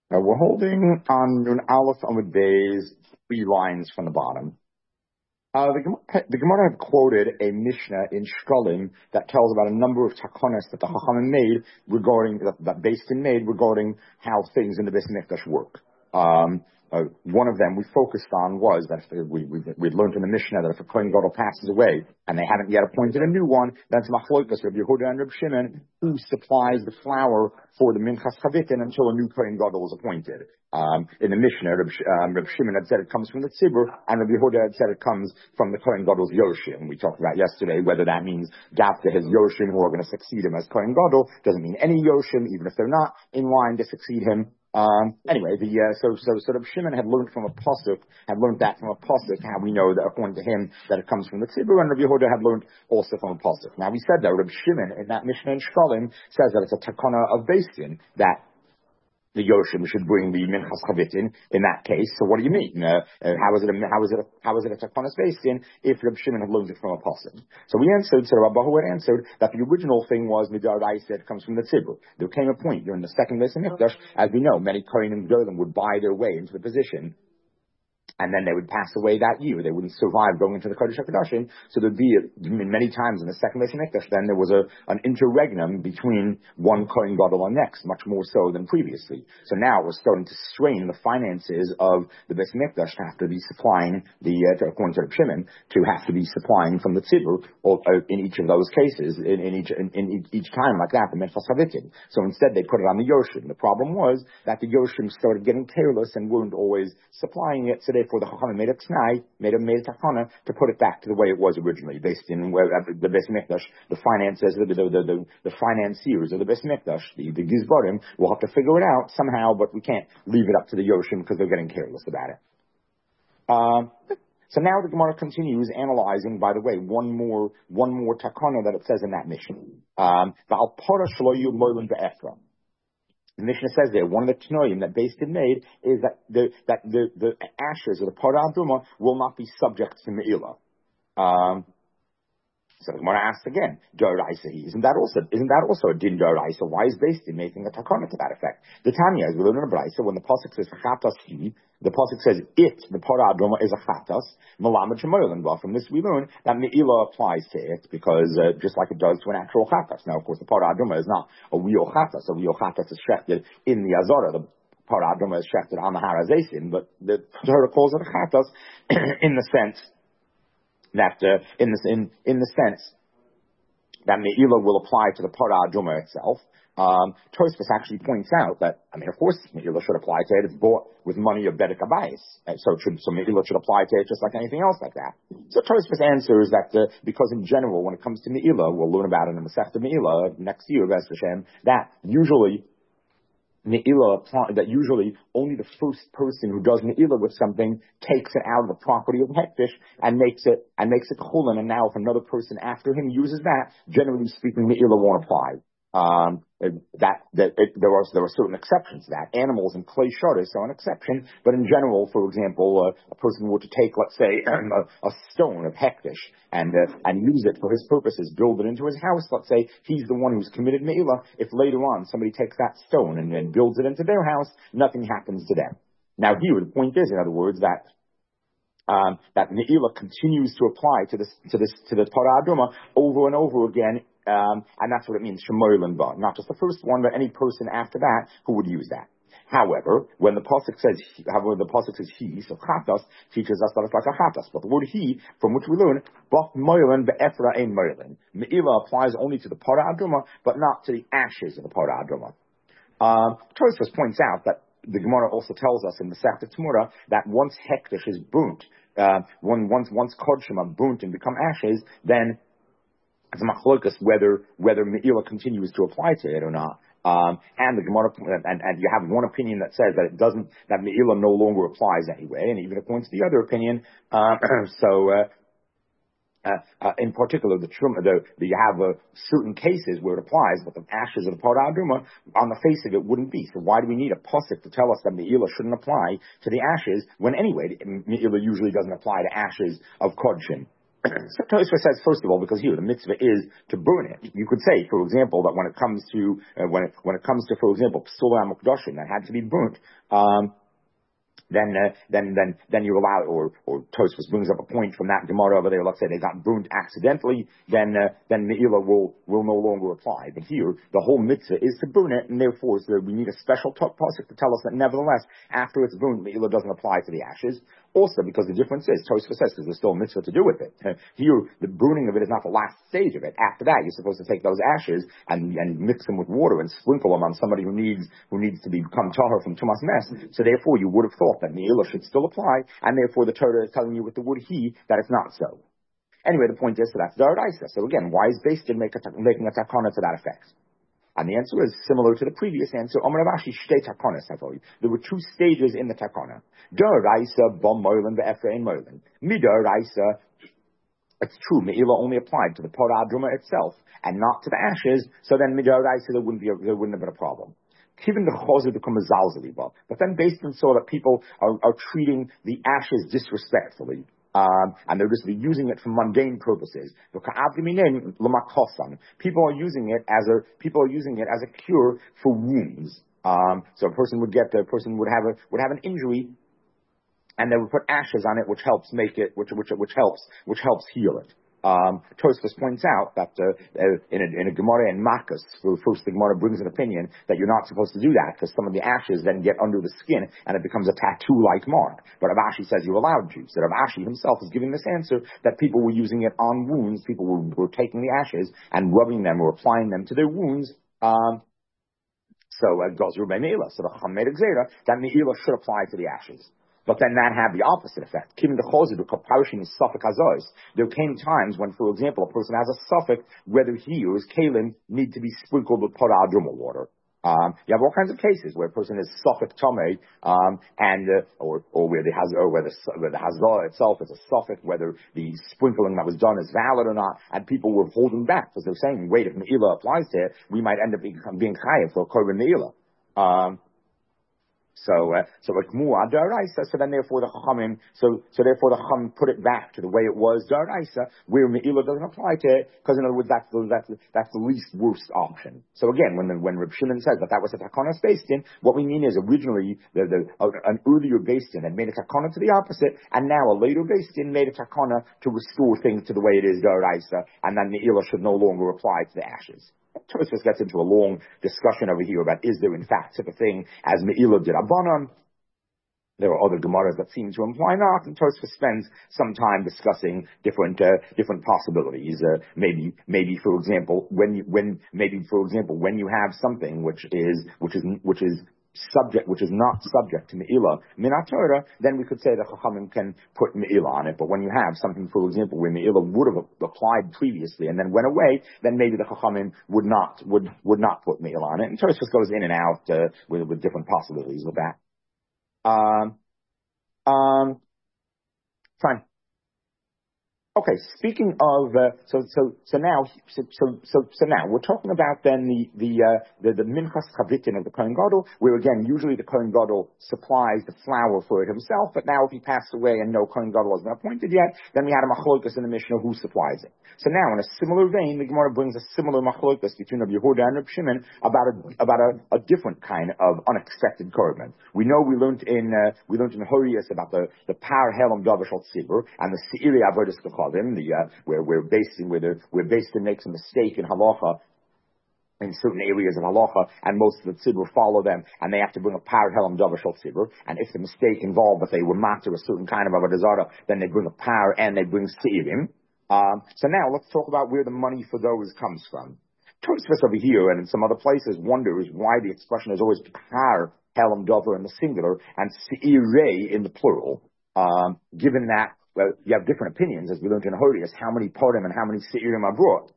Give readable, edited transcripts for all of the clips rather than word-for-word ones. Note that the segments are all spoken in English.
We're holding on Nun Aleph Amud Beis, 3 lines from the bottom. The Gemara had quoted a Mishnah in Shkolim that tells about a number of takonas that the Chachamim made regarding, that Beis Din made regarding how things in the Beis Mikdash work. One of them we focused on was that we'd learned in the Mishnah that if a Kohen Gadol passes away and they haven't yet appointed a new one, then it's Machlokas, Rabbi Yehuda and Rabbi Shimon, who supplies the flour for the Minchas Chavitin until a new Kohen Gadol is appointed. In the Mishnah, Rabbi Shimon had said it comes from the Tzibur, and Rabbi Yehuda had said it comes from the Kohen Gadol's Yoshim. We talked about yesterday whether that means Dafta his Yoshim who are going to succeed him as Kohen Gadol. Doesn't mean any Yoshim, even if they're not in line to succeed him. Anyway, so Rabbi Shimon had learned from a pasuk, how we know that according to him that it comes from the Tzibur, and Rabbi Yehuda had learned also from a pasuk. Now we said that Rabbi Shimon in that Mishnah in Shkolim says that it's a takana of Beis Din that the Yoshim should bring the Minchas Chavitin in that case. So what do you mean? How is it a Takonas Beis Din if Rabbi Shimon had learned it from a pasuk? So we answered, so Rabbi Bahu had answered that the original thing was Midaraisa, it comes from the Tzibur. There came a point during the second Beis Mikdash, as we know, many Kohanim Gedolim would buy their way into the position, and then they would pass away that year. They wouldn't survive going into the Kodesh HaKadoshim. So there'd be many times in the second Beis Mikdash, then there was an interregnum between one Kohen Gadol and next, much more so than previously. So now we're starting to strain the finances of the Beis Mikdash to have to be supplying according to Reb Shimon, to have to be supplying from the Tzibur in each of those cases, in each time like that, the Minchas Chavitin. So instead they put it on the Yoshim. The problem was that the Yoshim started getting careless and weren't always supplying it, so therefore the Chachamim made a tnai, made a takana to put it back to the way it was originally, based in the Beis Mikdash. The finances, the financiers of the Beis Mikdash, the Gizbarim, will have to figure it out somehow, but we can't leave it up to the Yoshim because they're getting careless about it. So now the Gemara continues analyzing, by the way, one more takana that it says in that Mishnah. V'al para shelo yu moilin be'efra. The Mishnah says there, one of the tnoim that Beis Din made is that the ashes of the Parah Aduma will not be subject to Me'ilah. So the Gemara asks again, Doraisa, isn't that also a din Doraisa? Why is Beis Din making a takana to that effect? The Tanya is, we learn in a Braisa, when the pasuk says chatas he, the pasuk says the Parah Aduma is a chatas, malamed shemoyelin. Well, from this we learn that Me'ilah applies to it because just like it does to an actual chatas. Now, of course, the Parah Aduma is not a real chatas. A real chatas is shechted in the Azara. The Parah Aduma is shechted on the Harazesim, but the Torah calls it a chatas in the sense that in the sense that Me'ilah will apply to the Parah Aduma itself. Tosfos actually points out that, of course, Me'ilah should apply to it. It's bought with money of Bedek Abayis. So Me'ilah should apply to it just like anything else like that. So Tosfos answers that because in general, when it comes to Me'ilah, we'll learn about it in the Masechta Me'ilah next year, B'ez Hashem, that usually only the first person who does Me'ilah with something takes it out of the property of Hektish and makes it chulin, and now if another person after him uses that, generally speaking, Me'ilah won't apply. There are certain exceptions to that. Animals and clay shutters are an exception, but in general, for example, a person were to take, let's say, a stone of hektish and use it for his purposes, build it into his house. Let's say he's the one who's committed me'ilah. If later on somebody takes that stone and builds it into their house, nothing happens to them. Now here, the point is, in other words, that me'ilah continues to apply to the Parah Aduma over and over again. And that's what it means, shemoyelin ba. Not just the first one, but any person after that who would use that. However, when the pasuk says he, so chatas teaches us that it's like a chatas. But the word he, from which we learn, bach moyelin be'efra ein moyelin. Me'ilah applies only to the Parah Aduma, but not to the ashes of the Parah Aduma. Tosfos points out that the Gemara also tells us in the Masechta Temura that once hektish is burnt, once kodshim are burnt and become ashes, then it's a machlokas whether Me'ilah continues to apply to it or not. And the Gemara, and you have one opinion that says that Me'ilah no longer applies anyway, and even according to the other opinion, in particular, you have certain cases where it applies, but the ashes of the Parah Aduma, on the face of it, wouldn't be. So why do we need a pasuk to tell us that Me'ilah shouldn't apply to the ashes, when anyway, Me'ilah usually doesn't apply to ashes of Kodshim? So Tosfos says, first of all, because here the mitzvah is to burn it. You could say, for example, that when it comes to, for example, psula mukdashim, that had to be burnt, then you allow, or Tosfos brings up a point from that Gemara over there. Let's say they got burnt accidentally, then Me'ilah will no longer apply. But here, the whole mitzvah is to burn it, and therefore, so we need a special pasuk to tell us that nevertheless, after it's burnt, Me'ilah doesn't apply to the ashes. Also, because the difference is, Tosfos says, because there's still a mitzvah to do with it. Here, the burning of it is not the last stage of it. After that, you're supposed to take those ashes and mix them with water and sprinkle them on somebody who needs to become tahor from tumas mess. So therefore, you would have thought that Me'ilah should still apply, and therefore the Torah is telling you with the word he that it's not so. Anyway, the point is, so that's the D'oraisa. So again, why is Beis Din making a takana to that effect? And the answer is similar to the previous answer. There were two stages in the takana. D'oraisa bom moilin ve'efrein moilin. Midoraisa, it's true, Me'ilah only applied to the parah adruma itself and not to the ashes. So then midoraisa there wouldn't have been a problem. Given the chozer become a zalzaliba, but then Beis Din saw that people are treating the ashes disrespectfully. And they're just using it for mundane purposes. People are using it as a cure for wounds. So a person would have an injury, and they would put ashes on it, which helps heal it. Tosfos points out that in a Gemara in Makkas, first the Gemara brings an opinion that you're not supposed to do that because some of the ashes then get under the skin and it becomes a tattoo-like mark. But Rav Ashi says you're allowed to. So Rav Ashi himself is giving this answer that people were using it on wounds. People were taking the ashes and rubbing them or applying them to their wounds. So it goes through by Me'ilah. So the Chacham made a gzera that Me'ilah should apply to the ashes. But then that had the opposite effect. There came times when, for example, a person has a suffix whether he or his kalim need to be sprinkled with parah adruma water. You have all kinds of cases where a person is suffix tamei, or where the hazah itself is a suffix, whether the sprinkling that was done is valid or not, and people were holding back because they're saying, wait, if Me'ilah applies to it, we might end up being chayav for a korban Me'ilah. So like mu'ah d'oraisa. So then therefore the Chacham put it back to the way it was d'oraisa, where Me'ilah doesn't apply to it, because in other words that's the least worst option. So again, when Reb Shimon says that was a takana Beis Din, what we mean is originally an earlier Beis Din had made a takana to the opposite, and now a later Beis Din made a takana to restore things to the way it is d'oraisa, and then Me'ilah should no longer apply to the ashes. Tosfos gets into a long discussion over here about is there in fact such a thing as Me'ilah d'Rabbanan. There are other Gemaras that seem to imply not, and Tosfos spends some time discussing different possibilities. Maybe for example when you have something which is not subject to Me'ilah Minat Torah, then we could say that Chachamim can put Me'ilah on it. But when you have something, for example, where Me'ilah would have applied previously and then went away, then maybe the Chachamim would not put Me'ilah on it. And Tosfos goes in and out with different possibilities with that. Fine. Okay, speaking of so now we're talking about then the minchas chavitin of the Kohen Gadol, where again usually the Kohen Gadol supplies the flour for it himself, but now if he passed away and no Kohen Gadol has been appointed yet, then we had a machlokas in the Mishnah who supplies it. So now in a similar vein, the Gemara brings a similar machlokas between Rabbi Yehuda and Rabbi Shimon about a different kind of unexpected korban. We know we learned in Horius about the par helam davashal tzibur and the seiri avodas kachavim, where Beis Din makes a mistake in halacha in certain areas of halacha, and most of the tzibur follow them, and they have to bring a par helam davashal tzibur. And if the mistake involved that they were matter a certain kind of avodah zarah, then they bring a par and they bring seirim. So now let's talk about where the money for those comes from. Tosfos over here and in some other places wonders why the expression is always par helam davar in the singular and seirei in the plural, given that you have different opinions, as we learned in Horius, how many podim and how many seirim are brought.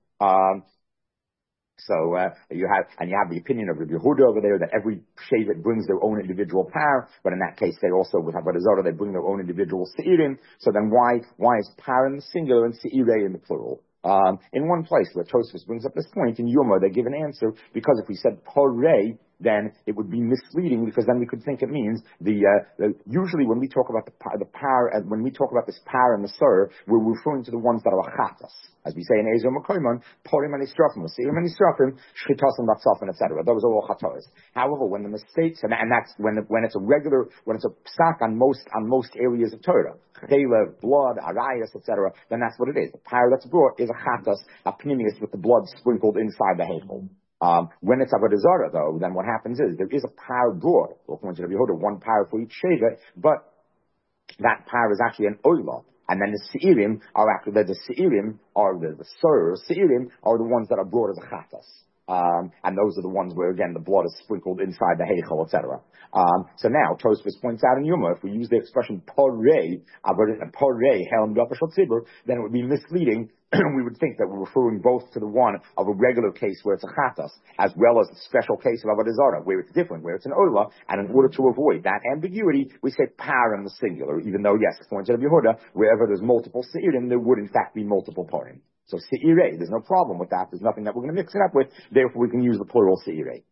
You have the opinion of Rabbi Yehuda over there that every shevet brings their own individual par, but in that case they also with Avodah Zarah they bring their own individual seirim. So then why is par in the singular and seirei in the plural? In one place where Tosfos brings up this point in Yoma, they give an answer because if we said parei, then it would be misleading, because then we could think it means usually when we talk about the power, when we talk about this power and the sur, we're referring to the ones that are chatas. As we say in Ezo Makoimon, Porim and Israfim, Sirim and Israfim, Shchitas and Batsafim, etc. Those are all chatos. However, when the mistakes, and that's when it's a regular, when it's a psak on most areas of Torah, chela, blood, arayas, etc., then that's what it is. The power that's brought is a chatas, a pnimius with the blood sprinkled inside the heichel. When it's avodah zarah, though, then what happens is there is a power brought. According to Rabbi Yehuda, one power for each sheva, but that power is actually an oila. And then the seirim are actually the seirim are the sur seirim are the ones that are brought as a chatas. And those are the ones where, again, the blood is sprinkled inside the heichel, etc. So now, Tosfos points out in Yuma, if we use the expression porei, helm gafashot tzibur, then it would be misleading. We would think that we're referring both to the one of a regular case where it's a chatas, as well as a special case of avodah zarah, where it's different, where it's an ola, and in order to avoid that ambiguity, we say par in the singular, even though, yes, according to Rabbi Yehuda, wherever there's multiple seirim, there would in fact be multiple parim. So seirei, there's no problem with that. There's nothing that we're going to mix it up with. Therefore, we can use the plural seirei.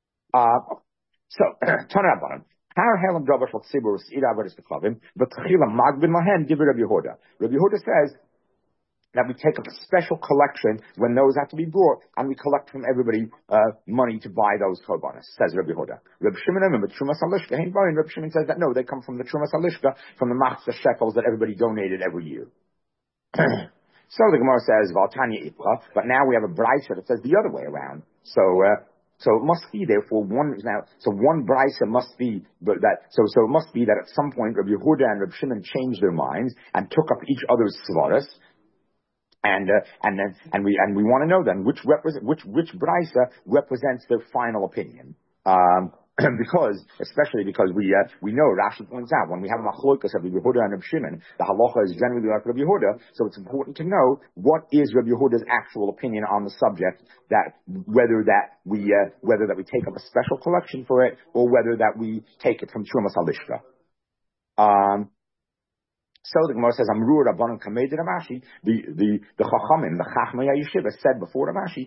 So, Tanarabanan. Har helam davar shel tzibur seira avodas kavim, v'tchila magbin lahen divrei Rabbi Yehuda. Rabbi Yehuda says that we take up a special collection when those have to be brought, and we collect from everybody money to buy those korbanos, says Rabbi Yehuda. Rabbi Shimon and Trumas Halishka, Rabbi Shimon says that no, they come from the Trumas Halishka, from the machzah shekels that everybody donated every year. So the Gemara says, Valtanya Ipra, but now we have a brisa that says the other way around. So it must be therefore one now. So one brisa must be, but that so it must be that at some point Rabbi Yehuda and Rabbi Shimon changed their minds and took up each other's svaras. And we want to know then which brisa represents their final opinion. Especially because we know Rashi points out when we have machlokas of Rabbi Yehuda and Rabbi Shimon, the halacha is generally like Rabbi Yehuda, so it's important to know what is Rabbi Yehuda's actual opinion on the subject, that whether that we take up a special collection for it, or whether that we take it from Trumas Halishka. So the Gemara says, Amru Rabbanon Kamei de Ravashi, the Chachamim, the Chachmei Yeshiva said before Ravashi,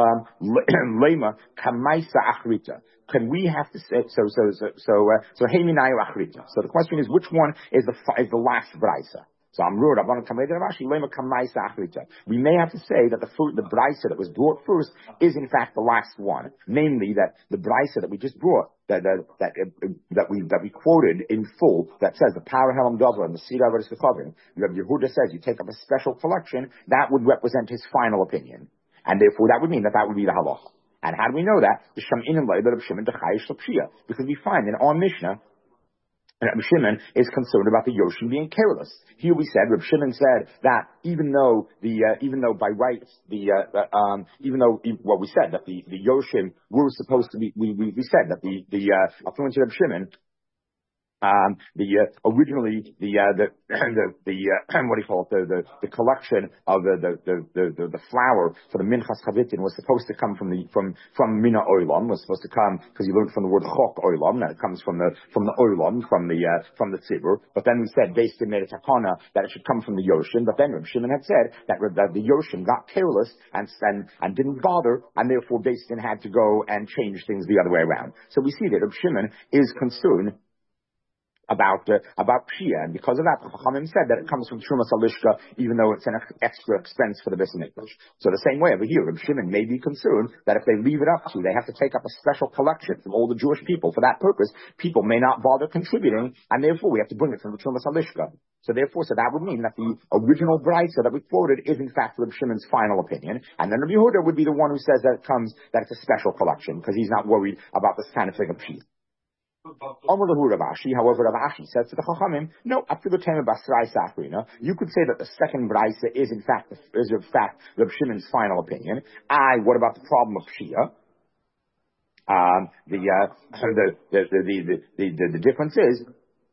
Lema Kamaisa Achrita. Can we have to say, so Heiminayu Achrita. So the question is, which one is the last brisa? So Amru Rabbanon Kamei de Ravashi, Lema Kamaisa Achrita. We may have to say that the brisa that was brought first is in fact the last one. Namely, that the brisa that we just brought, that we quoted in full, that says the power helam davar and the sira avodas kavim. Rabbi Yehuda says you take up a special collection that would represent his final opinion, and therefore that would mean that would be the halacha. And how do we know that? Because we find in our Mishnah, Rabbi Shimon is concerned about the Yoshim being careless. Here we said, Rabbi Shimon said that even though by rights, we said that the Yoshim were supposed to be, we said that according to Rabbi Shimon, originally the collection of the flour for the Minchas Chavitin was supposed to come from Mina Oilam, was supposed to come, because you learned from the word Chok Oilam, that it comes from the Oilam, from the Tzibur. But then we said, based in Meirat Hakana, that it should come from the Yoshim. But then Reb Shimon had said that the Yoshim got careless and didn't bother, and therefore Beis Din had to go and change things the other way around. So we see that Reb Shimon is concerned about Pshia, and because of that, the Chachamim said that it comes from Trumas Halishka, even though it's an extra expense for the Beis Hamikdash. So the same way over here, Reb Shimon may be concerned that if they leave it up to, they have to take up a special collection from all the Jewish people. For that purpose, people may not bother contributing, and therefore we have to bring it from the Trumas Halishka. So that would mean that the original brisa that we quoted is in fact Reb Shimon's final opinion, and then Rabbi Yehuda would be the one who says that it's a special collection, because he's not worried about this kind of thing of Pshia. However, Rav Ashi says to the Chachamim, no, up to the time of Basrai Sachrina, you could say that the second brisa is in fact Reb Shimon's final opinion. What about the problem of Pshia? The difference is,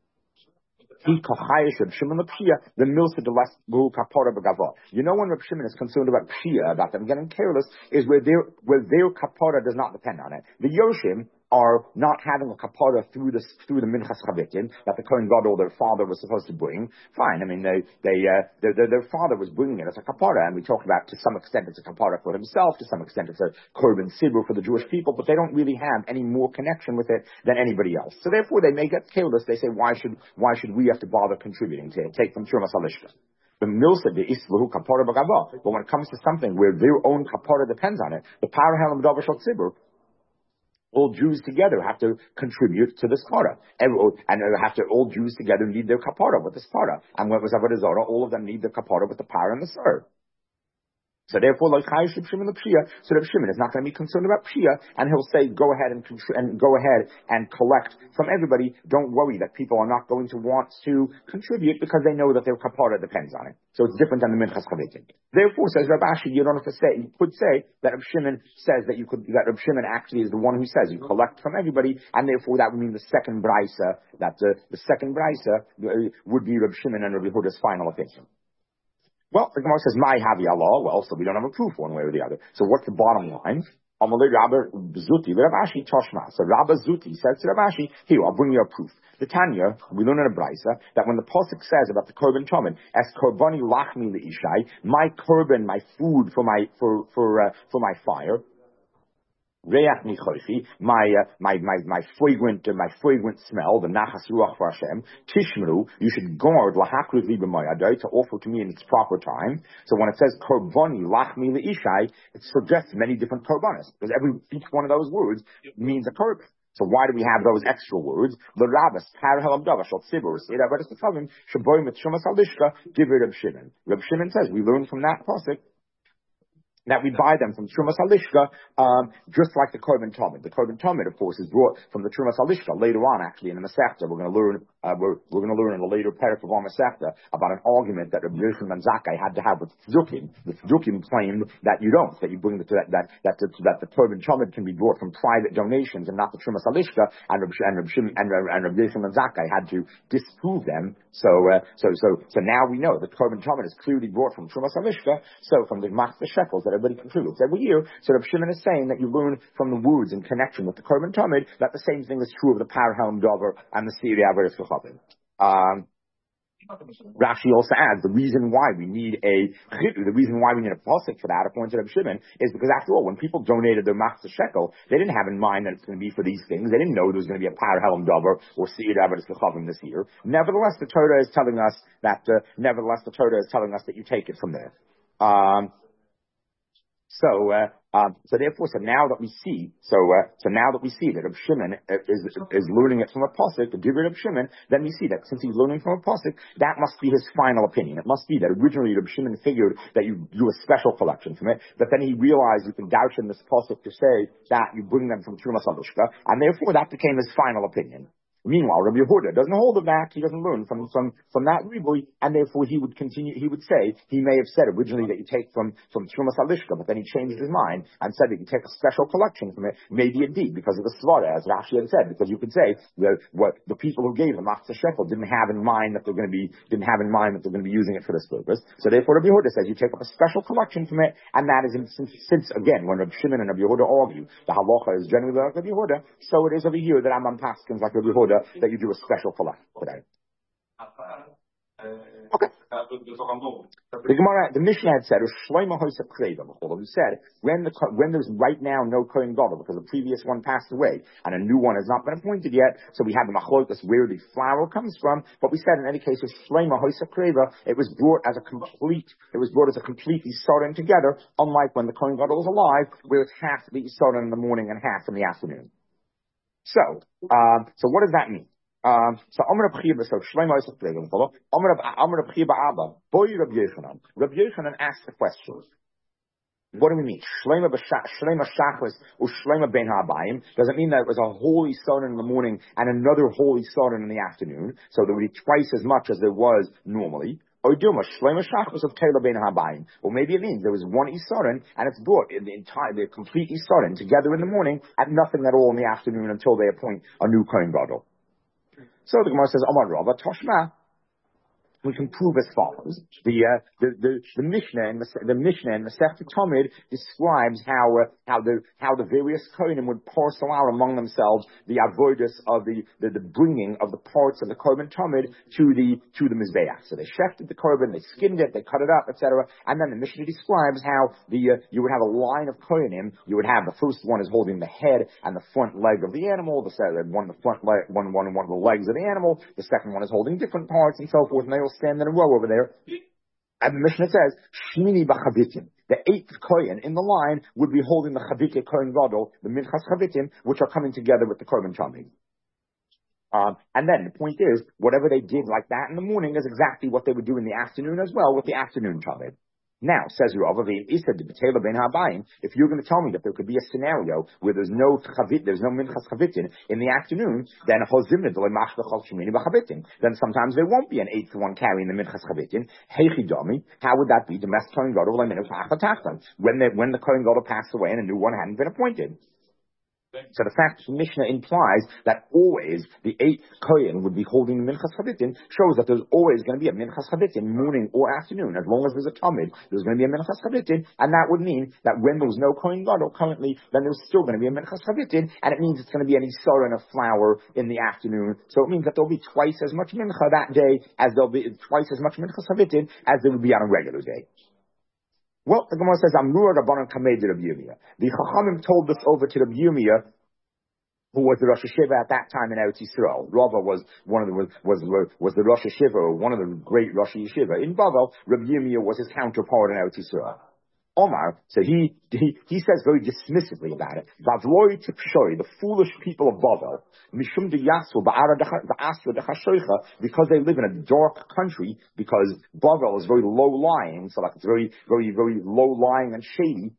the milsa de last kapora begava. You know, when Reb Shimon is concerned about Pshia, about them getting careless, is where their kapora does not depend on it. The Yoshim, are not having a kapara through the minchas chavitin that the Kohen Gadol, their father, was supposed to bring, fine. I mean, their father was bringing it as a kapara, and we talked about to some extent it's a kapara for himself, to some extent it's a korban sibur for the Jewish people, but they don't really have any more connection with it than anybody else. So therefore, they may get careless. They say, why should we have to bother contributing to it? Take from Trumas Halishka. The milsa de islahu kapara b'gava. But when it comes to something where their own kapara depends on it, the parahalam davar shel tzibur, all Jews together have to contribute to this kapara, and all Jews together need their kapara with this kapara. And when it was Avodah Zarah, all of them need the kapara with the para and the sir. So therefore, like Reb Shimon the Pshia, so Reb Shimon is not going to be concerned about Pshia, and he'll say, go ahead and collect from everybody. Don't worry that people are not going to want to contribute because they know that their kapara depends on it. So it's different than the minchas chavitin. Therefore, says Rav Ashi, you don't have to say. You could say that Reb Shimon says that Reb Shimon actually is the one who says you collect from everybody, and therefore that would mean the second brisa, that the second brisa would be Reb Shimon and Reb Yehuda's final opinion. Well, the Gemara says, "My havi Allah." Well, so we don't have a proof one way or the other. So what's the bottom line? Amalei Rabba Zuti, Rav Ashi Toshma. So Rabba Zuti says to Rav Ashi, "Here, I'll bring you a proof." The Tanya, we learn in a brisa that when the pasuk says about the korban tamid, "As korbani lachmi leishai," my korban, my food for my fire. Reach nichoshi, my fragrant smell, the nachas ruach for Hashem. Tishmeru, you should guard lahakriv li b'mayadai, to offer to me in its proper time. So when it says korbani lachmi leishai, it suggests many different korbanos, because each one of those words means a korban. So why do we have those extra words? The rabbis parahel abdava shal tzibur seida v'edes t'chavim shaboy mitzumas alishka give Reb Shimon. Reb Shimon says we learn from that pasuk that we buy them from Trumas Halishka, just like the Korban Tamid. The Korban Tamid, of course, is brought from the Trumas Halishka later on, actually, in the Masechta. We're going to learn in a later parak of our Masechta about an argument that Rabbi Yochanan ben Zakkai had to have with Tzdukim. The Tzdukim claimed that you don't, that you bring that the Korban Tamid can be brought from private donations and not the Trumas Halishka, and Rabbi Yochanan ben Zakkai had to disprove them. So now we know that Korban Tamid is clearly brought from Trumas Halishka, so from the Machzor Shekels that everybody contributes every year. So Reb Shimon is saying that you learn from the words in connection with the Korban Tamid that the same thing is true of the Parhalim Dover and the Siri Averis V'chavim. Rashi also adds the reason why we need a pasuk for that, according to Reb Shimon, is because after all, when people donated their Machzor Shekel, they didn't have in mind that it's going to be for these things. They didn't know there was going to be a Parhalim Dover or Siri Averis V'chavim this year. Nevertheless, the Torah is telling us that you take it from there. So now that we see that Reb Shimon is learning it from a pasuk, the Divrei Reb Shimon, then we see that since he's learning from a pasuk, that must be his final opinion. It must be that originally Reb Shimon figured that you do a special collection from it, but then he realized you can doubt in this pasuk to say that you bring them from Trumas Halishka, and therefore that became his final opinion. Meanwhile, Rabbi Yehuda doesn't hold of that. He doesn't learn from that ribui, and therefore he would continue. He would say he may have said originally that you take from Trumas Halishka, but then he changed his mind and said that you take a special collection from it. Maybe indeed because of the svara, as Rashi had said, because you could say what the people who gave the Machzor Shekel didn't have in mind that they're going to be using it for this purpose. So therefore, Rabbi Yehuda says you take up a special collection from it, and that is since again when Rabbi Shimon and Rabbi Yehuda argue, the halacha is generally like Rabbi Yehuda, so it is over here that Rambam paskins like Rabbi Yehuda that you do a special collection today. Okay. The Gemara, the Mishnah had said, who said when there's right now no Kohen Gadol because the previous one passed away and a new one has not been appointed yet, so we have the machlokas where the flour comes from. But we said in any case, with Shleima Hoysa Kreva, it was brought as a complete Yisodin together, unlike when the Kohen Gadol was alive, where it's half the Yisodin in the morning and half in the afternoon. So what does that mean? So Amar Rabbi Shlomo is Amar Rabbi Abba, Boy Rabbi Yochanan. Rabbi Yochanan asked the question. What do we mean? Shlema Shachris or Shlema Ben Habayim. Does it mean that it was a holy Sodom in the morning and another holy Sodom in the afternoon? So there would be twice as much as there was normally. Or maybe it means there was one Isarin and it's brought in the complete Isarin together in the morning at nothing at all in the afternoon until they appoint a new Kohen Gadol. So the Gemara says, Amar Rava Toshma. we can prove as follows. The Mishnah in Masechta Tamid describes how the various kohanim would parcel out among themselves the avodas of the bringing of the parts of the korban Tamid to the mizbeach. So they shechted the korban, they skinned it, they cut it up, etc. And then the Mishnah describes how you would have a line of kohanim. You would have the first one is holding the head and the front leg of the animal. The front leg, one of the legs of the animal. The second one is holding different parts and so forth, and they all stand in a row over there. And the Mishnah says, Shmini b'chavitim. The eighth kohen in the line would be holding the chavitah kohen gadol, the minchas chavitim, which are coming together with the korban tamid. And then the point is, whatever they did like that in the morning is exactly what they would do in the afternoon as well with the afternoon tamid. Now, says Rav, if you're going to tell me that there could be a scenario where there's no minchas chavitin in the afternoon, then sometimes there won't be an eighth one carrying the minchas chavitin. How would that be? When the kohen gadol passed away and a new one hadn't been appointed. So the fact that the Mishnah implies that always the eighth kohen would be holding the minchas chavitin shows that there's always going to be a minchas chavitin morning or afternoon. As long as there's a tamid, there's going to be a minchas chavitin, and that would mean that when there's no kohen gadol currently, then there's still going to be a minchas chavitin, and it means it's going to be an isara and a flour in the afternoon. So it means that there'll be twice as much mincha that day as there'll be twice as much minchas chavitin as there would be on a regular day. Well, the Gemara says, Amrur Rabbanan Kamed Rabbi Yirmiyah. The Chachamim told this over to Rabbi Yirmiyah, who was the Rosh Hashiva at that time in Eretz Yisrael. Rava was the Rosh Hashiva, one of the great Rosh Yeshiva. In Bavel, Rabbi Yirmiyah was his counterpart in Eretz Yisrael. Omar, so he says very dismissively about it. Bavloi tipshoi, the foolish people of Bavel, mishum de yasu ba'asra dechashoicha, because they live in a dark country, because Bavel is very low lying, so like it's very, very, very low lying and shady.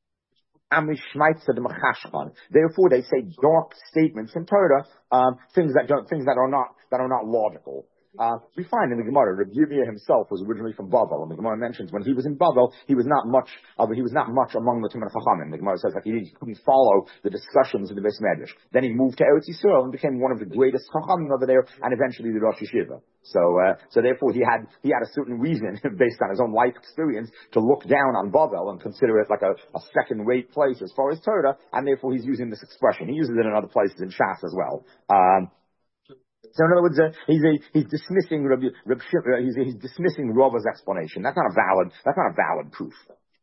Therefore, they say dark statements in Torah, things that are not logical. We find in the Gemara, Rabbi Yirmiyah himself was originally from Bavel, and the Gemara mentions when he was in Bavel, he was not much among the Talmid Chachamim. The Gemara says that he couldn't follow the discussions in the Beis Medrash. Then he moved to Eretz Yisrael and became one of the greatest Chachamim over there, and eventually the Rosh Yeshiva. So therefore he had a certain reason, based on his own life experience, to look down on Bavel and consider it like a second-rate place as far as Torah, and therefore he's using this expression. He uses it in other places in Shas as well. So in other words, he's dismissing he's dismissing Rava's explanation. That's not a valid proof.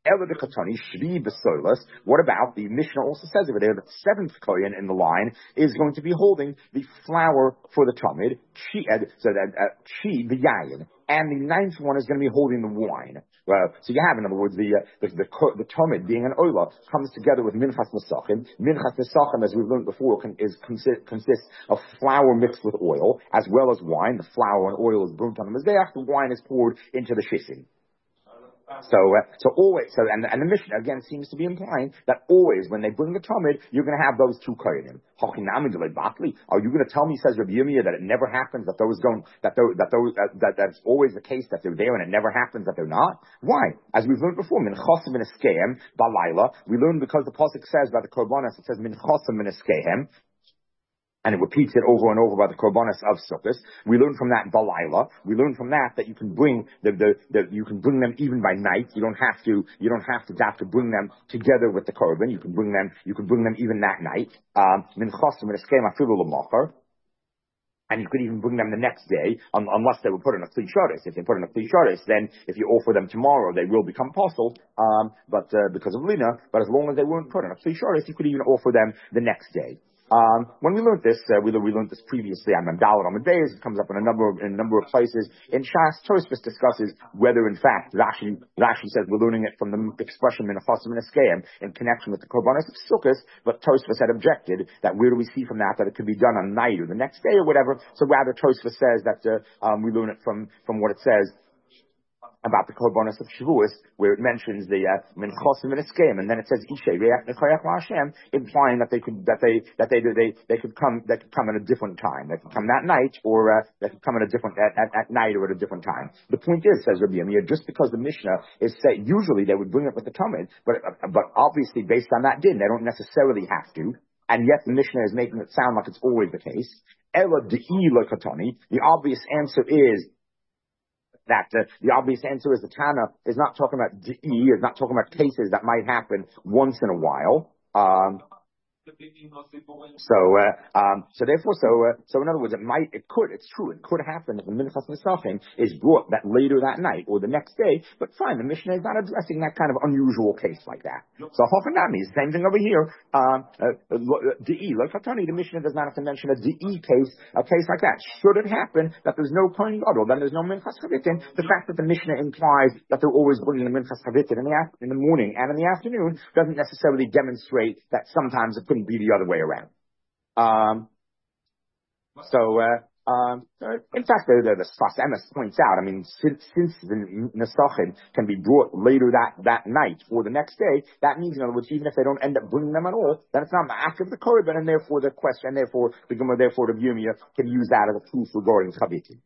What about the Mishnah also says over there that the seventh kohen in the line is going to be holding the flour for the tamid, the yayin, and the ninth one is going to be holding the wine. So you have, in other words, the tamid being an oila comes together with minchas nesachim. Minchas nesachim, as we've learned before, consists of flour mixed with oil as well as wine. The flour and oil is burnt on the mizbeach. The wine is poured into the shishim. And the Mishnah again seems to be implying that always when they bring the tamid, you're going to have those two kohanim. Are you going to tell me, says Rabbi Yirmiyah, that it never happens that's always the case that they're there and it never happens that they're not? Why? As we've learned before, min chosim min eskehem balayla. We learned because the pasuk says about the korbanos, it says min chosim min eskehem. And it repeats it over and over by the korbanos of Sukkot. We learn from that balayla. We learn from that you can bring you can bring them even by night. You don't have to bring them together with the korban. You can bring them even that night. Min chasim min eskeim afilu l'machar. And you could even bring them the next day, unless they were put in a kli sharis. If they put in a kli sharis, then if you offer them tomorrow, they will become apostle, because of lina. But as long as they weren't put in a kli sharis, you could even offer them the next day. When we learned this, we learned this previously on Dalet Amud Beis. It comes up in a number of places. In Shas, Tosfos discusses whether, in fact, Rashi says we're learning it from the expression min chasim min eskeim in connection with the korbanos of Sukkot, but Tosfos had objected that where do we see from that it could be done on night or the next day or whatever. So rather, Tosfos says that we learn it from what it says about the korbanos of Shavuos, where it mentions the min chosim min eskeim, and then it says ishay reach nechayach la'Hashem, implying that they could come at a different time. They could come that night, or they could come at night or at a different time. The point is, says Rabbi Yirmiyah, just because the Mishnah is said, usually they would bring it with the tamid, but obviously based on that din, they don't necessarily have to. And yet the Mishnah is making it sound like it's always the case. Ela de'i lo katani. The obvious answer is that the obvious answer is the Tana is not talking about DE, is not talking about cases that might happen once in a while. So in other words, it's true, it could happen that the Minchas Nesachim is brought that later that night or the next day, but fine, the Mishnah is not addressing that kind of unusual case like that. So Hochanami is the same thing over here. DE, the Mishnah does not have to mention a DE case, a case like that. Should it happen that there's no Kohen Gadol, then there's no Minchas Chavitin, the fact that the Mishnah implies that they're always bringing the Minchas Chavitin in the morning and in the afternoon doesn't necessarily demonstrate that sometimes it couldn't be the other way around. In fact, the Sfas Emes points out, I mean, since the Nesachim can be brought later that night or the next day, that means, in other words, even if they don't end up bringing them at all, then it's not the act of the Korban, and therefore the question, and therefore the Gemara, therefore the Yumia can use that as a proof regarding Chavitin.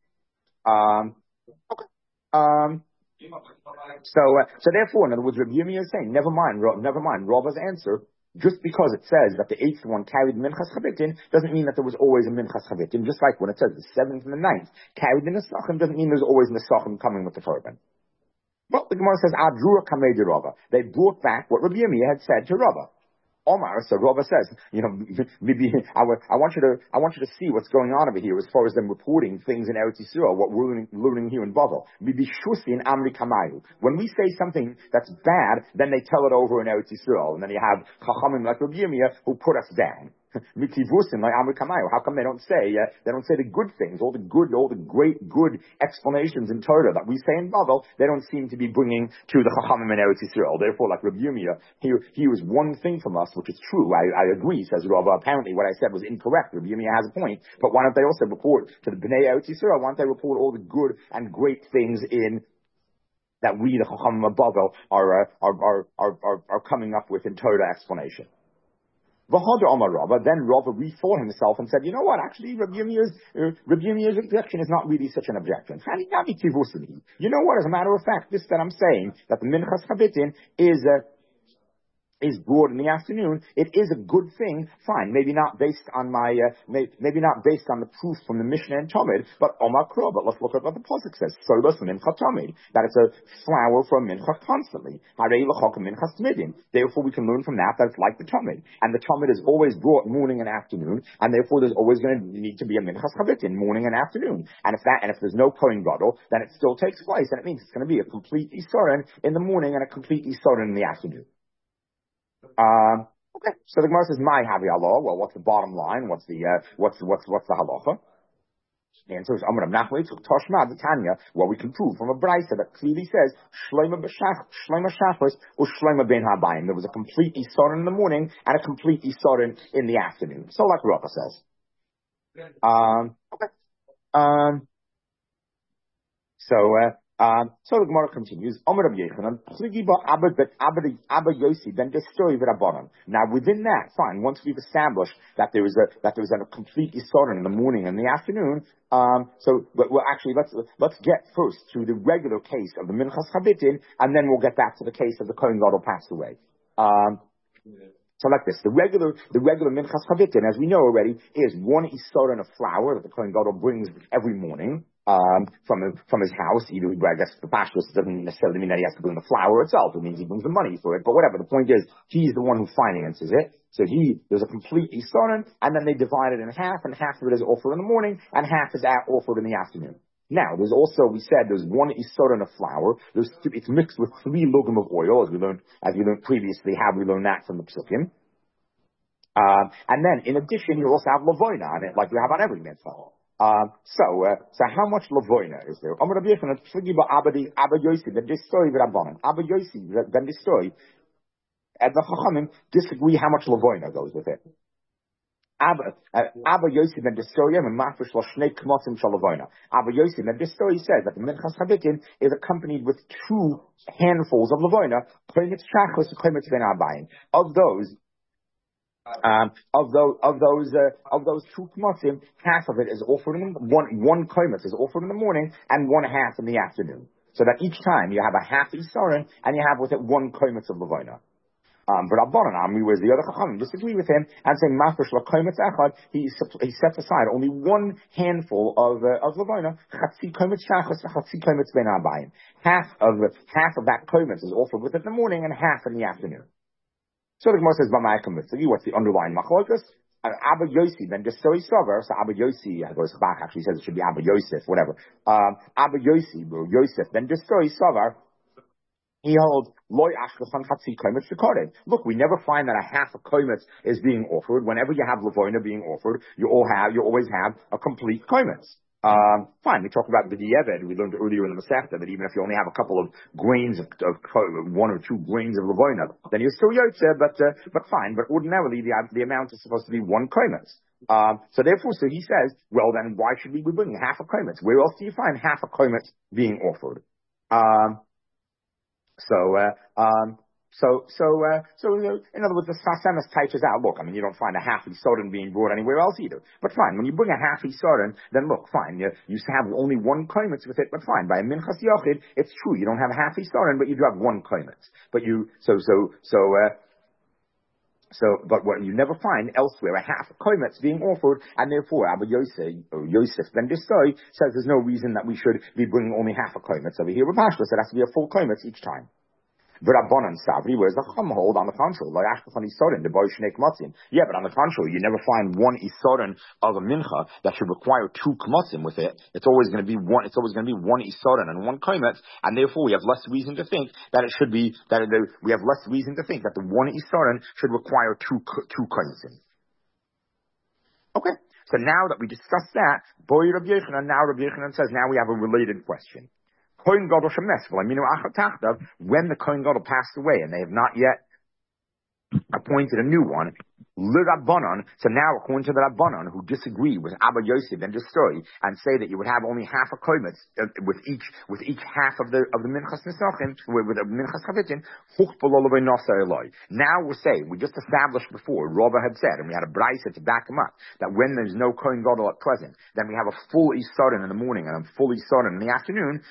So therefore, in other words, Rabbi Yirmiyah is saying, never mind Rava's answer. Just because it says that the eighth one carried Minchas Chavitin doesn't mean that there was always a Minchas Chavitin. Just like when it says the seventh and the ninth carried the Nesachim doesn't mean there's always Nesachim coming with the Korban. Well, the Gemara says Adrua Kamei de Rava. They brought back what Rabbi Yirmiyah had said to Rava. Omar, so Rava says, maybe I want you to see what's going on over here as far as them reporting things in Eretz Yisrael, what we're learning here in Bavel. Maybe Shusi in Amri Kamayu. When we say something that's bad, then they tell it over in Eretz Yisrael, and then you have Chachamim like Rabbi Yirmiyah who put us down. Mitivusin like Amri Kamayu. How come they don't say the good things, all the great good explanations in Torah that we say in Bavel? They don't seem to be bringing to the Chachamim in Eretz Yisrael. Therefore, like Rabbi Yirmiyah, he was one thing from us, which is true. I agree, says Rava. Apparently, what I said was incorrect. Rabbi Yirmiyah has a point. But why don't they also report to the Bnei Eretz Yisrael? Why don't they report all the good and great things in that we, the Chachamim of Bavel, are coming up with in Torah explanation? Then Rava rethought himself and said, you know what, actually Rabbi Yirmiyah's objection is not really such an objection. You know what, as a matter of fact, this that I'm saying, that the Minchas Chavitin is brought in the afternoon, it is a good thing, fine, maybe not based on maybe not based on the proof from the Mishnah and Talmud, but Omar Kro, but let's look at what the Pasuk says, Solos Mincha Talmud, that it's a flower for a Mincha constantly, Harei L'chok Minchas Tmidin, therefore we can learn from that it's like the Talmud, and the Talmud is always brought morning and afternoon, and therefore there's always going to need to be a Minchas Chavitin, morning and afternoon, and if there's no Kohen Gadol, then it still takes place, and it means it's going to be a complete Isorin in the morning and a complete Isorin in the afternoon. Okay, so the Gemara says, "My havi Allah." Well, what's the bottom line? What's the halacha? The answer is Amar Nachman took Toshma the Tanya. Well, we can prove from a brayso that clearly says Shloima Shachris or Shloima Ben Habayim. There was a complete Isorin in the morning and a complete Isorin in the afternoon. So, like Rava says. Okay. So the Gemara continues. Now within that, fine. Once we've established that there was a complete Yisodin in the morning and the afternoon. Let's get first to the regular case of the Minchas Chavitin, and then we'll get back to the case of the Kohen Gadol passed away. So like this, the regular Minchas Chavitin, as we know already, is one Yisodin of flour that the Kohen Gadol brings every morning. From his house, I guess the pashtus doesn't necessarily mean that he has to bring the flour itself. It means he brings the money for it. But whatever, the point is, he's the one who finances it. So there's a complete Isorin, and then they divide it in half, and half of it is offered in the morning, and half is offered in the afternoon. Now, there's also, we said, there's one Isorin of flour. It's mixed with 3 lugim of oil, as we learned previously. How we learned that from the Psukim. And then, in addition, you also have lavoina on it, like we have on every mitzvah. So how much lavoina is there? Amar Rabbi Yochanan, Abba Yossi, then destroy v'Rabbanan. Abba Yossi, then destroy. And the Chachamim disagree how much lavoina goes with it. Abba Yossi ben destroy and mafresh lo shnei kmosim shalavoina. Abba Yossi ben destroy says that the Minchas Chavitin is accompanied with 2 handfuls of lavoina. Of those 2 kmosim, half of it is offered in one komet is offered in the morning and 1/2 in the afternoon. So that each time you have a half Isarin and you have with it 1 komet of lavoina. But Rabbanan Amri, whereas the other Chachamim disagree with him and say Mafresh Lakometz Echad, he sets aside only one handful of Levona, Chatzi Kometz Shachos, Chatzi Kometz Ben Abayim. Half of that Kometz is offered with it in the morning and half in the afternoon. So the Gemara says, B'mai Kometz, what's the underlying Machlokas? Abba Yossi, then just so he sover, so Abba Yossi, Chabak actually says it should be Abba Yosef, whatever. Abba Yossi, Yosef, then just so he sover, he holds loy ashkechan chatzi kometz shekare. Look, we never find that a half a kometz is being offered. Whenever you have lavoina being offered, you always have a complete kometz. Fine. We talk about the dieved. We learned earlier in the Masechta that even if you only have a couple of grains of 1 or 2 grains of lavoina, then you're still yotze. But fine. But ordinarily, the amount is supposed to be 1 kometz. So therefore, so he says, well, then why should we be bringing half a kometz? Where else do you find half a kometz being offered? So in other words, the Sasemis types out. Look, I mean, you don't find a half Yisodin being brought anywhere else either. But fine, when you bring a half Yisodin, then look, fine, you have only 1 kometz with it, but fine. By a Minchas Yochid, it's true, you don't have a half Yisodin, but you do have 1 kometz. But but what you never find elsewhere, a half a kometz being offered, and therefore Abba Yosef ben Distoy says there's no reason that we should be bringing only half a kometz over here. With Pashtus, it has to be a full kometz each time. V'Rabbanan Savri, whereas the Chacham hold on the contrary, like Ashkefan Isorin, the boy Shnei Kmotzim. Yeah, but on the contrary, you never find 1 Isorin of a mincha that should require 2 Kmotzim with it. It's always going to be 1 Isorin and 1 kometz, and therefore we have less reason to think that we have less reason to think that the 1 Isorin should require 2 kometzim. Okay, so now that we discussed that, boy Rabbi Yochanan, now Rabbi Yochanan says, now we have a related question. Kohen Gadol shemes, when the Kohen Gadol passed away and they have not yet appointed a new one, L'Rabbanan, so now according to the Rabbanan, who disagree with Abba Yosef and Destroy, and say that you would have only half a kometz with each half of the Minchas Nesachim, with the Minchas Chavitin, now we're saying, we just established before, Rava had said, and we had a brisa to back him up, that when there's no Kohen Gadol at present, then we have a full Isarin in the morning and a full Isarin in the afternoon,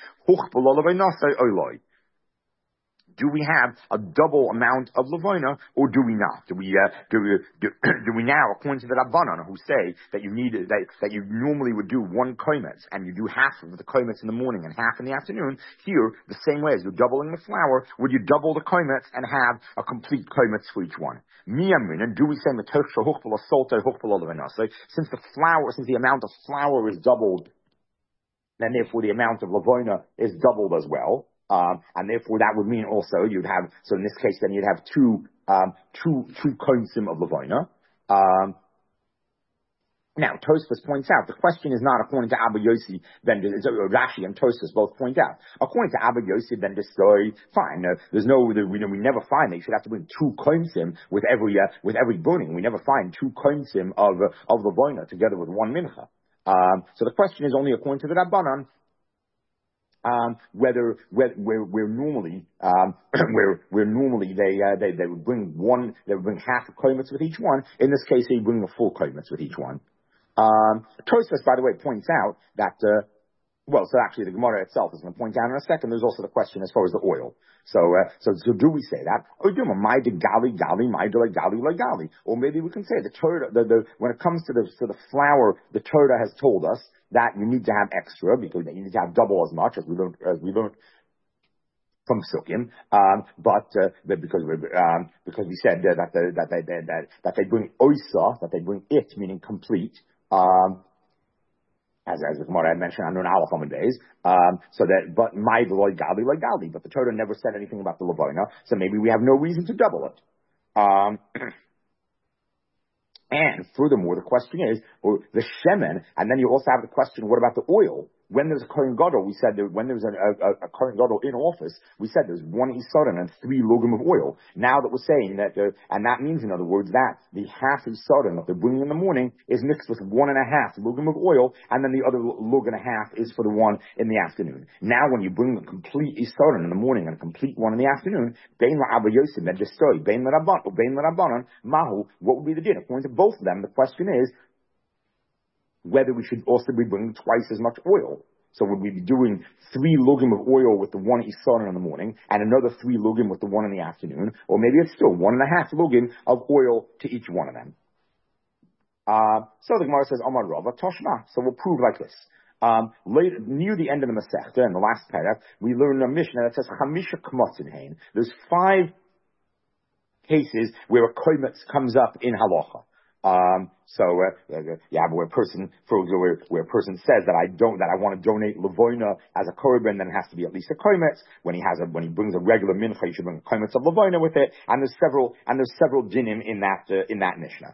do we have a double amount of lavoina, or do we not? Do we now, according to the Rabbanan, who say that you normally would do 1 kometz, and you do half of the kometz in the morning and half in the afternoon, here, the same way as you're doubling the flour, would you double the kometz and have a complete kometz for each one? And do we say, since the amount of flour is doubled, then therefore the amount of lavoina is doubled as well. And therefore that would mean also you'd have, so in this case then you'd have two kometzim of lavoina. Now, Tosfos points out, the question is not according to Abba Yossi, then Rashi and Tosfos both point out. According to Abba Yossi, then Destroy, fine. We never find that you should have to bring 2 kometzim with every burning. We never find 2 kometzim of lavoina together with 1 mincha. So the question is only according to the Rabbanan, where normally they would bring half a kometz with each one. In this case, they bring a full kometz with each one. Tosfos, by the way, points out that so actually the Gemara itself is going to point out in a second. There's also the question as far as the oil. So do we say that? Or maybe we can say the Torah. When it comes to the flour, the Torah has told us that you need to have extra because you need to have double as much as we learned from Sukkim, because we said that they bring oisa, that they bring it, meaning complete. As the Gemara had mentioned on Aleph Amud Beis, but my loy gali, but the Torah never said anything about the lavoina, so maybe we have no reason to double it. And furthermore, the question is, the shemen, and then you also have the question, what about the oil? When there's a Kohen Gadol, we said that when there's a Kohen Gadol in office, we said there's 1 Isaron and 3 logim of oil. Now that we're saying that, and that means, in other words, that the half Isaron that they're bringing in the morning is mixed with 1.5 logim of oil, and then the other log and a half is for the one in the afternoon. Now, when you bring a complete Isaron in the morning and a complete one in the afternoon, Bein la'Abba Yosef and Destroy, Bein la'Rabbanan, Mahu, what would be the din? According to both of them, the question is whether we should also be bringing twice as much oil. So would we be doing 3 lugim of oil with the 1 isaron in the morning and another 3 lugim with the 1 in the afternoon? Or maybe it's still 1.5 lugim of oil to each one of them. So the Gemara says, Amar Rava Toshma. So we'll prove like this. Later, near the end of the Masechta, in the last paragraph, we learn a Mishnah that says, Chamisha Kmotzin Hain. There's 5 cases where a kometz comes up in halacha. Where a person, where a person says that I want to donate levoina as a korban, then it has to be at least a kometz. When he brings a regular mincha, he should bring a kometz of levoina with it. And there's several dinim in that Mishnah.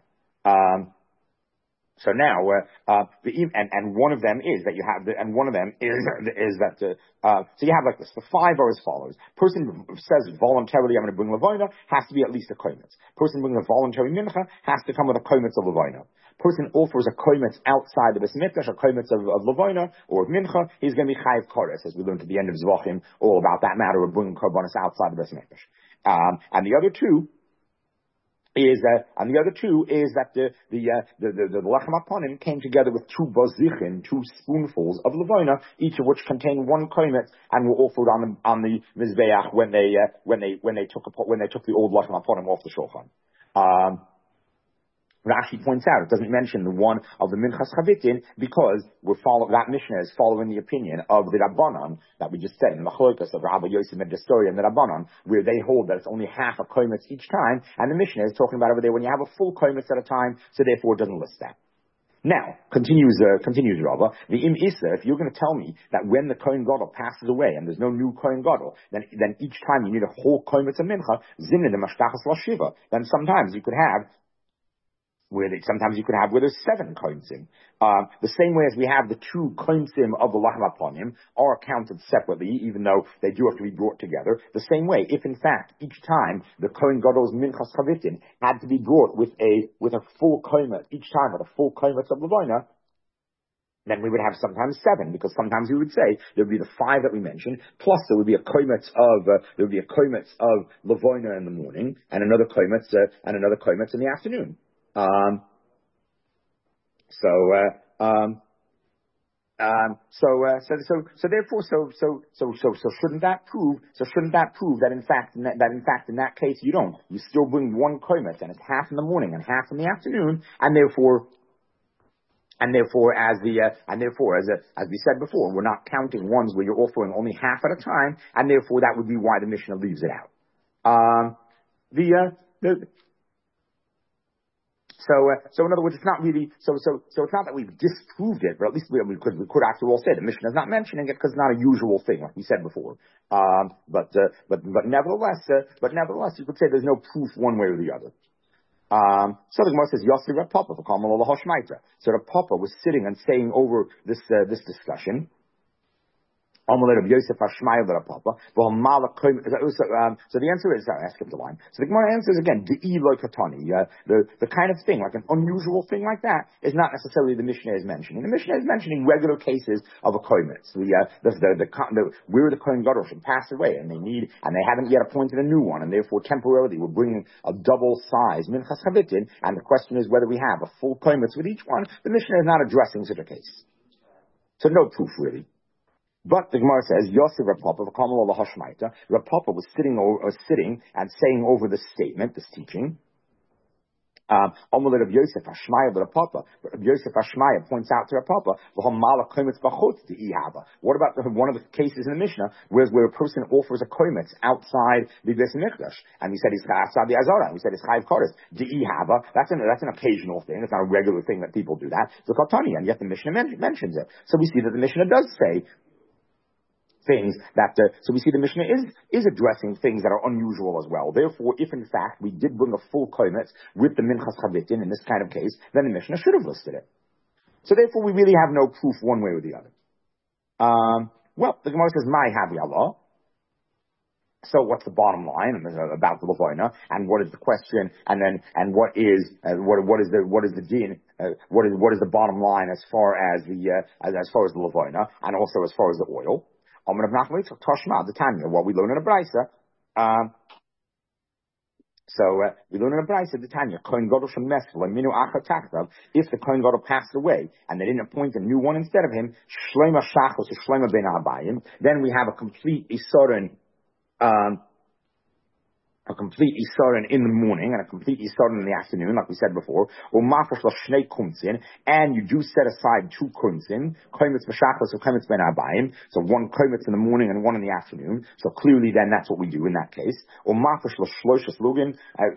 So now, and one of them is that you have, and one of them is that, so you have like this. The 5 are as follows. Person says voluntarily, I'm going to bring levoina, has to be at least a kometz. Person brings a voluntary mincha, has to come with a kometz of levoina. Person offers a kometz outside the Beis Mikdash, a kometz of levoina or of mincha, he's going to be chayiv koros, as we learned at the end of Zvachim, all about that matter of bringing korbanos outside the Beis Mikdash. And the other two is that the lechem aponim came together with 2 bazichin, 2 spoonfuls of levoina, each of which contained 1 kometz, and were offered on the mizbeach when they took the old lechem aponim off the shulchan. Rashi points out it doesn't mention the one of the Minchas Chavitin because that Mishnah is following the opinion of the Rabbanan that we just said in the Machlokas of Rabbi Yosef and Destoria and the Rabbanan, where they hold that it's only half a kometz each time, and the Mishnah is talking about over there when you have a full kometz at a time, so therefore it doesn't list that. Now, continues Rava, the Im Issa, if you're going to tell me that when the Kohen Gadol passes away and there's no new Kohen Gadol, then each time you need a whole kometz of mincha, zimna de mashtachas lashiva, then sometimes you could have where there's 7 koimsim. The same way as we have the 2 koimsim of the lachem aponim are counted separately, even though they do have to be brought together. The same way, if in fact each time the kohen gadol's minchas chavitin had to be brought with a full koimet each time with a full koimet of levoina, then we would have sometimes 7, because sometimes we would say there would be the 5 that we mentioned, plus there would be a kometz of levoina in the morning and another kometz in the afternoon. Therefore, shouldn't that prove that in fact in that case you still bring 1 kometz and it's half in the morning and half in the afternoon, and therefore as we said before, we're not counting ones where you're offering only half at a time, and therefore that would be why the Mishnah leaves it out. So in other words, it's not really, so it's not that we've disproved it, but at least we could after all say the Mishnah is not mentioning it because it's not a usual thing, like we said before. But nevertheless, you could say there's no proof one way or the other. So the Gemara says, Yossi Rav Papa, for Kamal Allah Hoshmaitra. So Rav Papa was sitting and saying over this discussion. So the answer is, I skipped the line. So the Gemara answers again, the kind of thing, like an unusual thing like that, is not necessarily the Mishnah is mentioning. The Mishnah is mentioning regular cases of a kometz. Where the Kohen Gadol should pass away, and they haven't yet appointed a new one, and therefore temporarily we're bringing a double size minchas chavitin, and the question is whether we have a full kometz with each one. The Mishnah is not addressing such a case. So no proof really. But the Gemara says, Yosef Rav Papa, Rav Papa was sitting and saying over this statement, this teaching. Omelet of Yosef Hashmaya Rav Papa. Yosef Hashmaya points out to Rav Papa, what about one of the cases in the Mishnah where a person offers a kometz outside the Beis Mikdash, and we said he's outside the Azara, we said it's chayiv koros. That's an occasional thing. It's not a regular thing that people do that. It's a katani, and yet the Mishnah mentions it. So we see that the Mishnah does say things that, so we see the Mishnah is addressing things that are unusual as well. Therefore, if in fact we did bring a full kometz with the minchas chavitin in this kind of case, then the Mishnah should have listed it. So therefore, we really have no proof one way or the other. The Gemara says, "My havi Allah." So what's the bottom line about the levoina, and what is the question, and what is the din, what is the bottom line as far as the levoina, and also as far as the oil. What we learn in a brisa, So we learn in a Brayso the Tanya, Kohen Gadol Shemeskel, and Minu Achar Tachtav, if the Kohen Gadol passed away and they didn't appoint a new one instead of him, Shloima Shachos or Shloima Ben Abayim, then we have a complete Isorin, a complete Isarin in the morning and a complete Isarin in the afternoon, like we said before, or Mafash Shnei Kumtzin, and you do set aside 2 Kumtzin, Koimitz Meshachos or Koimitz Ben Abayim, so 1 Koimitz in the morning and 1 in the afternoon, so clearly then that's what we do in that case, or Mafash Shloshas Lugin,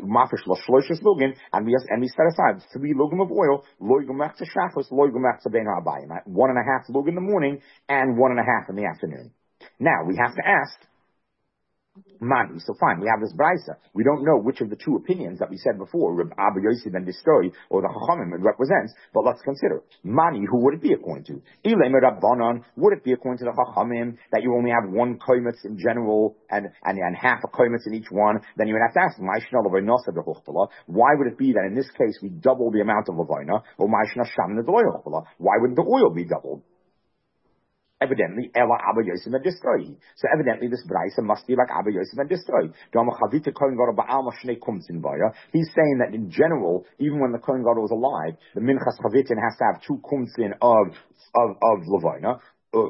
and we set aside 3 Lugim of oil, Loigumach to Shachos, Loigumach to Ben Abayim, 1.5 Lug in the morning and 1.5 in the afternoon. Now, we have to ask, Mani. So fine, we have this Brayso. We don't know which of the 2 opinions that we said before, Reb Abba Yossi ben Destroy or the Chachamim it represents, but let's consider. Mani, who would it be according to? Ilem Rabbanon, would it be according to the Chachamim that you only have 1 koimetz in general and half a koimetz in each one? Then you would have to ask, why would it be that in this case we double the amount of Levina, or why wouldn't the oil be doubled? Evidently, Ela Abba Yosef and Destroy. So evidently this Brayso must be like Abba Yosef and Destroy. He's saying that in general, even when the Kohen Gadol was alive, the Minchas Chavitin has to have 2 kumtzin of Levina.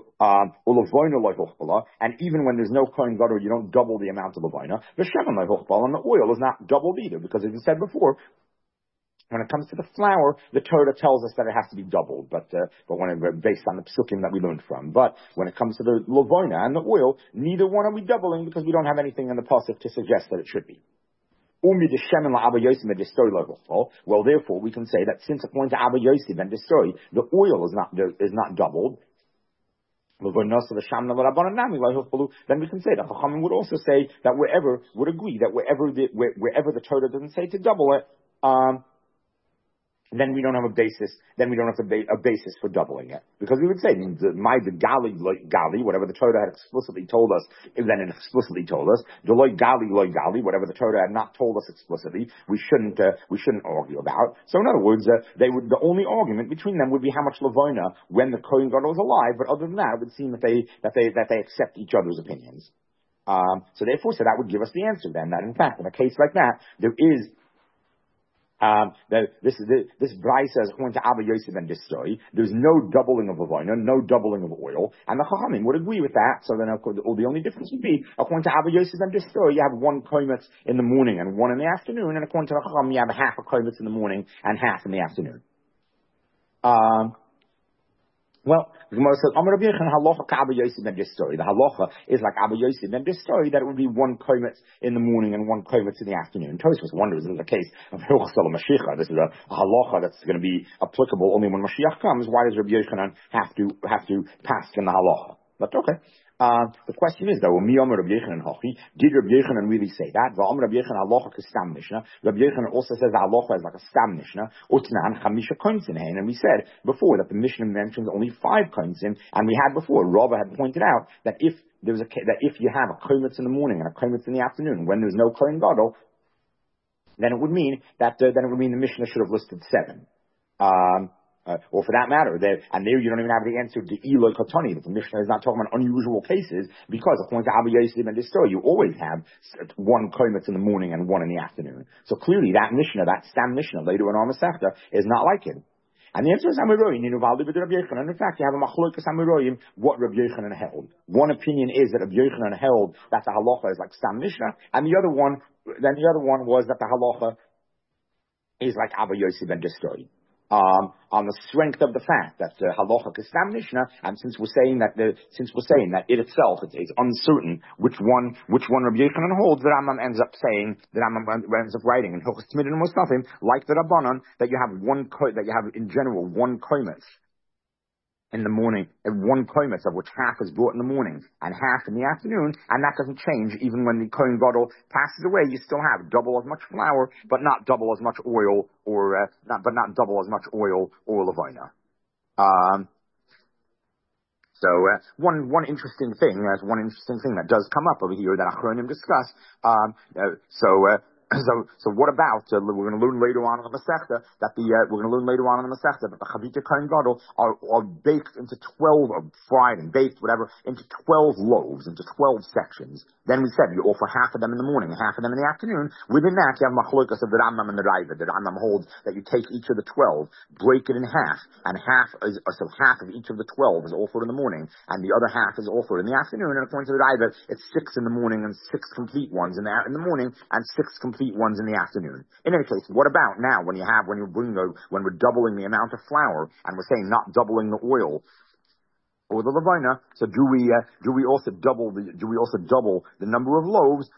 And even when there's no Kohen Gadol, you don't double the amount of Levina. The Shemen and the oil is not doubled either, because as you said before, when it comes to the flour, the Torah tells us that it has to be doubled, but based on the psukim that we learned from. But when it comes to the levona and the oil, neither one are we doubling because we don't have anything in the pasuk to suggest that it should be. Well, therefore, we can say that since according to Abba Yosef and Destroy, the oil is not doubled. Then we can say that Chachamim would also say that wherever the Torah doesn't say to double it, then we don't have a basis. Then we don't have a basis for doubling it, because we would say the gali, whatever the Torah had explicitly told us, then it explicitly told us the loy gali, whatever the Torah had not told us explicitly, we shouldn't argue about. So in other words, the only argument between them would be how much levona when the Kohen Gadol was alive. But other than that, it would seem that they accept each other's opinions. So therefore, that would give us the answer then that in fact in a case like that there is. This Brayso is according to Abba Yosef and Destroy. There's no doubling of levina, no doubling of oil, and the Chachamim would agree with that. So then, the only difference would be according to Abba Yosef and Destroy, you have 1 koimetz in the morning and 1 in the afternoon, and according to the Chachamim, you have half a koimetz in the morning and half in the afternoon. Well, the Gemara says, Amar Rabbi Yechon halacha k'Abba Yosef ben Destroy. The halacha is like Abba Yosef ben Destroy, that it would be 1 koimetz in the morning and 1 koimetz in the afternoon. Tosfos wonders, is this a case of Hilchos Mashiach? This is a halacha that's going to be applicable only when Mashiach comes. Why does Rabbi Yechon have to pass in the halacha? But okay. The question is though, did Rabbi Yochanan really say that? Rabbi Yochanan also says that halacha is like a stam mishnah. And we said before that the Mishnah mentions only 5 koinsim, and we had before, Rava had pointed out that if you have a koimetz in the morning and a koimetz in the afternoon, when there's no kohen gadol, then it would mean the Mishnah should have listed 7. Or for that matter, there you don't even have the answer to Eloi Kotoni, that the Mishnah is not talking about unusual cases, because according to Abba Yosef and Destroy, you always have 1 koimetz in the morning and 1 in the afternoon. So clearly that Mishnah, that Stam Mishnah later in our Masechta, is not like it. And the answer is Amiroyim, and in fact you have a machlokas Amiroyim, what Rabbi Yochanan held. One opinion is that Rabbi Yochanan held that the halacha is like Stam Mishnah, and the other one was that the halacha is like Abba Yosef and Destroy. On the strength of the fact that halacha is Stam Mishnah, and since we're saying that it itself is uncertain which one Rabbi Yochanan holds, the Rambam ends up writing in Hilchos Tmidin and Mustafim, like the Rabbanon, that you have in general 1 koimetz in the morning, and 1 koimetz of which half is brought in the morning and half in the afternoon, and that doesn't change even when the Kohen Gadol passes away. You still have double as much flour, but not double as much oil, or levina. One interesting thing that does come up over here that Achronim discuss. So what about, we're going to learn later on in the Masechta that the Chavita Kohen Gadol are baked into 12, or fried and baked, whatever, into 12 loaves, into 12 sections. Then we said you offer half of them in the morning and half of them in the afternoon. Within that, you have Machlokas of the Rambam and the Raiva. The Rambam holds that you take each of the 12, break it in half, and half of each of the 12 is offered in the morning, and the other half is offered in the afternoon. And according to the Raiva, it's 6 in the morning and 6 complete ones in the morning, and 6 complete ones in the afternoon. In any case, what about now when we're doubling the amount of flour, and we're saying not doubling the oil or the levina? So do we also double the number of loaves?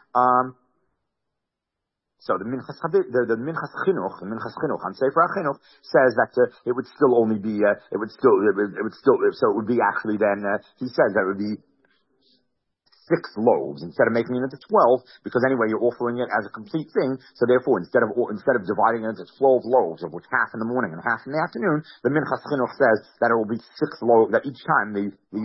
So the Minchas Chinuch on Sefer HaChinuch says that it would still only be it would be actually then he says that it would be 6 loaves instead of making it into 12, because anyway you're offering it as a complete thing. So therefore, instead of dividing it into 12 loaves, of which half in the morning and half in the afternoon, the Minchas Chinuch says that it will be 6 loaves. That each time the 2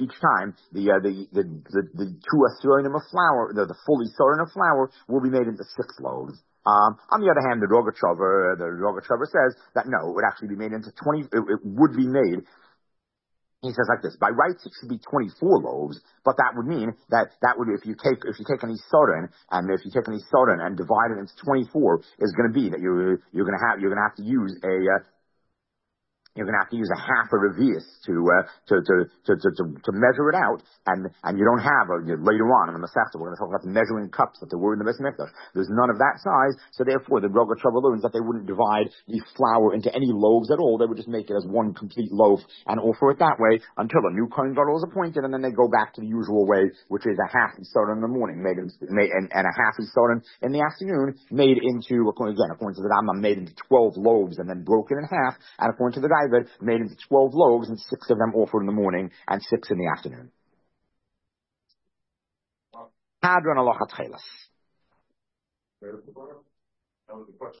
asurim of flour, the fully soren of flour, will be made into 6 loaves. On the other hand, the Rogachover says that no, it would actually be made into 20. It would be made. He says like this: by rights, it should be 24 loaves, but that would mean that would be if you take any soren and divide it into 24, is going to be that you're going to have to use a half a revius to measure it out, and you don't have later on in the Masechta we're going to talk about the measuring cups that there were in the Beis Mikdash. There's none of that size, so therefore the Rogachover learns that they wouldn't divide the flour into any loaves at all. They would just make it as one complete loaf and offer it that way until a new Kohen Gadol is appointed, and then they go back to the usual way, which is a half Yisrael in the morning and a half Yisrael in the afternoon, made into, according to the Rambam, made into 12 loaves and then broken in half, and according to the Raiva, made into 12 loaves, and 6 of them offered in the morning and 6 in the afternoon. Hadron Alochat Chelas.